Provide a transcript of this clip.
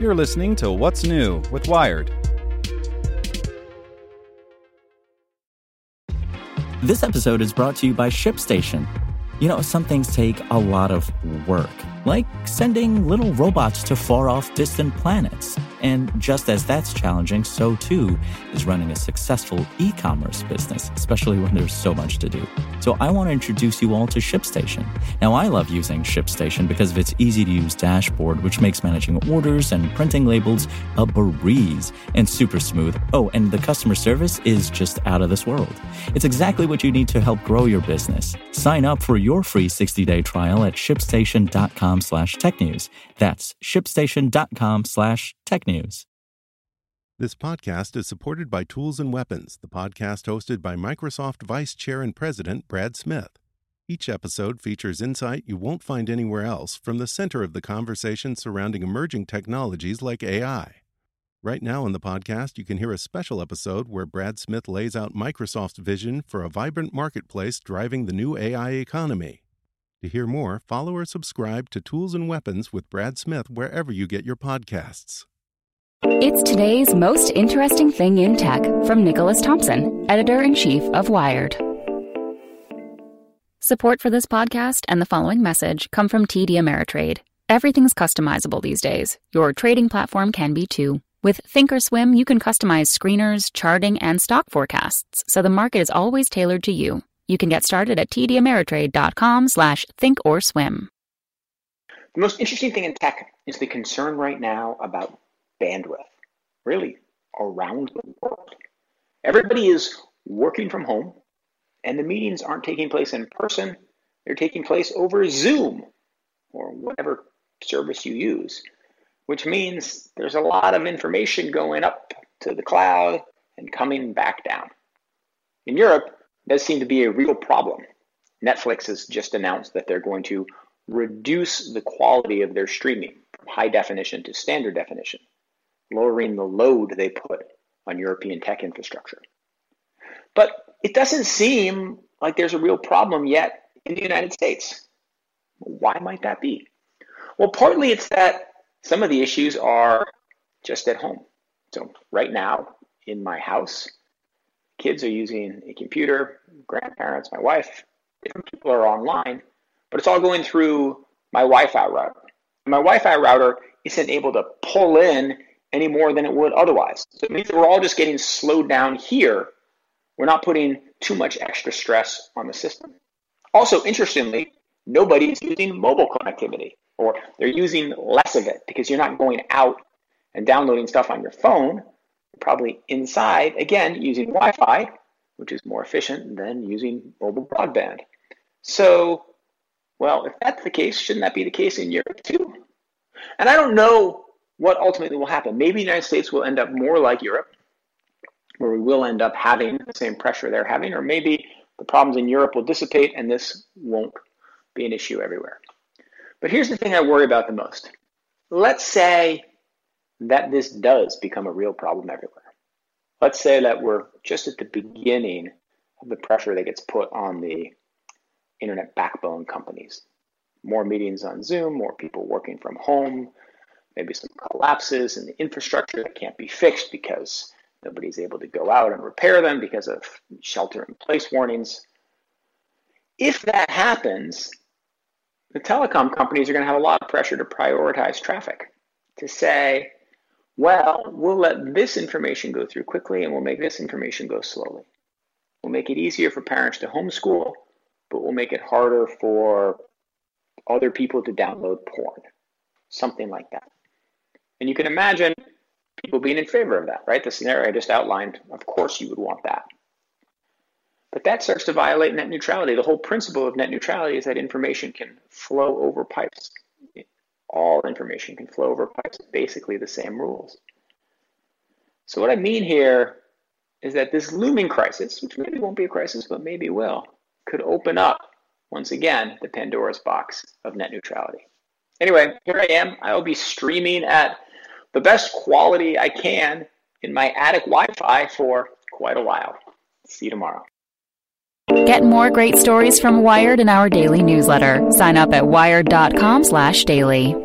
You're listening to What's New with Wired. This episode is brought to you by ShipStation. You know, some things take a lot of work, like sending little robots to far-off distant planets. And just as that's challenging, so too is running a successful e-commerce business, especially when there's so much to do. So I want to introduce you all to ShipStation. Now, I love using ShipStation because of its easy-to-use dashboard, which makes managing orders and printing labels a breeze and super smooth. Oh, and the customer service is just out of this world. It's exactly what you need to help grow your business. Sign up for your free 60-day trial at shipstation.com/technews. That's shipstation.com/technews. This podcast is supported by Tools and Weapons, the podcast hosted by Microsoft Vice Chair and President Brad Smith. Each episode features insight you won't find anywhere else from the center of the conversation surrounding emerging technologies like AI. Right now on the podcast, you can hear a special episode where Brad Smith lays out Microsoft's vision for a vibrant marketplace driving the new AI economy. To hear more, follow or subscribe to Tools and Weapons with Brad Smith wherever you get your podcasts. It's today's most interesting thing in tech from Nicholas Thompson, editor-in-chief of Wired. Support for this podcast and the following message come from TD Ameritrade. Everything's customizable these days. Your trading platform can be too. With Thinkorswim, you can customize screeners, charting, and stock forecasts, so the market is always tailored to you. You can get started at tdameritrade.com/thinkorswim. The most interesting thing in tech is the concern right now about bandwidth, really around the world. Everybody is working from home, and the meetings aren't taking place in person. They're taking place over Zoom or whatever service you use, which means there's a lot of information going up to the cloud and coming back down. In Europe, it does seem to be a real problem. Netflix has just announced that they're going to reduce the quality of their streaming from high definition to standard definition, lowering the load they put on European tech infrastructure. But it doesn't seem like there's a real problem yet in the United States. Why might that be? Well, partly it's that some of the issues are just at home. So right now in my house, kids are using a computer, grandparents, my wife, different people are online, but it's all going through my Wi-Fi router. My Wi-Fi router isn't able to pull in any more than it would otherwise. So it means that we're all just getting slowed down here. We're not putting too much extra stress on the system. Also, interestingly, nobody's using mobile connectivity, or they're using less of it because you're not going out and downloading stuff on your phone. You're probably inside, again, using Wi-Fi, which is more efficient than using mobile broadband. So, well, if that's the case, shouldn't that be the case in Europe too? And I don't know what ultimately will happen. Maybe the United States will end up more like Europe, where we will end up having the same pressure they're having, or maybe the problems in Europe will dissipate and this won't be an issue everywhere. But here's the thing I worry about the most. Let's say that this does become a real problem everywhere. Let's say that we're just at the beginning of the pressure that gets put on the internet backbone companies. More meetings on Zoom, more people working from home, maybe some collapses in the infrastructure that can't be fixed because nobody's able to go out and repair them because of shelter-in-place warnings. If that happens, the telecom companies are going to have a lot of pressure to prioritize traffic, to say, well, we'll let this information go through quickly and we'll make this information go slowly. We'll make it easier for parents to homeschool, but we'll make it harder for other people to download porn, something like that. And you can imagine people being in favor of that, right? The scenario I just outlined, of course you would want that. But that starts to violate net neutrality. The whole principle of net neutrality is that information can flow over pipes. All information can flow over pipes, basically the same rules. So what I mean here is that this looming crisis, which maybe won't be a crisis, but maybe will, could open up, once again, the Pandora's box of net neutrality. Anyway, here I am. I will be streaming at the best quality I can in my attic Wi-Fi for quite a while. See you tomorrow. Get more great stories from Wired in our daily newsletter. Sign up at wired.com/daily.